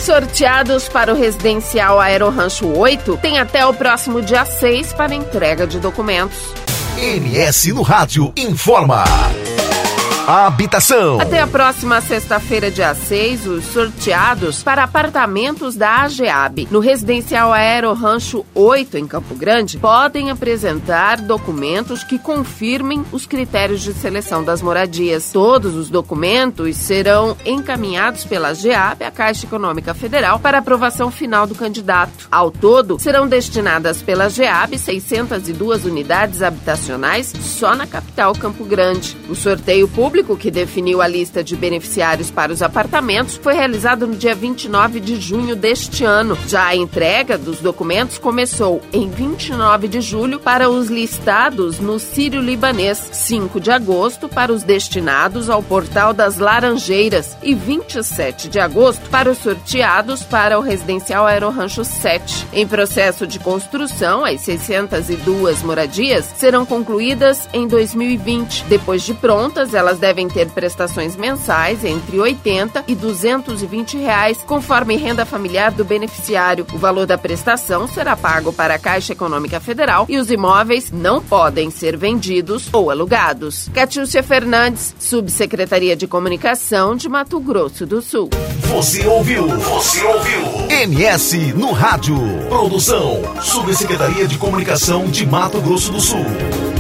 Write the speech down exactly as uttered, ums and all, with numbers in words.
sorteados para o residencial Aerorancho oito têm até o próximo dia seis para entrega de documentos. M S no Rádio informa. Habitação. Até a próxima sexta-feira, dia seis, os sorteados para apartamentos da AGEAB no residencial Aerorancho oito, em Campo Grande, podem apresentar documentos que confirmem os critérios de seleção das moradias. Todos os documentos serão encaminhados pela AGEAB à Caixa Econômica Federal para aprovação final do candidato. Ao todo, serão destinadas pela AGEAB seiscentas e duas unidades habitacionais só na capital Campo Grande. O sorteio público que definiu a lista de beneficiários para os apartamentos foi realizado no dia vinte e nove de junho deste ano. Já a entrega dos documentos começou em vinte e nove de julho para os listados no Sírio-Libanês, cinco de agosto para os destinados ao Portal das Laranjeiras e vinte e sete de agosto para os sorteados para o residencial Aerorancho sete. Em processo de construção, as seiscentas e duas moradias serão concluídas em dois mil e vinte. Depois de prontas, elas devem ter prestações mensais entre oitenta e duzentos e vinte reais, conforme renda familiar do beneficiário. O valor da prestação será pago para a Caixa Econômica Federal e os imóveis não podem ser vendidos ou alugados. Catiúcia Fernandes, Subsecretaria de Comunicação de Mato Grosso do Sul. Você ouviu? Você ouviu? M S no Rádio. Produção, Subsecretaria de Comunicação de Mato Grosso do Sul.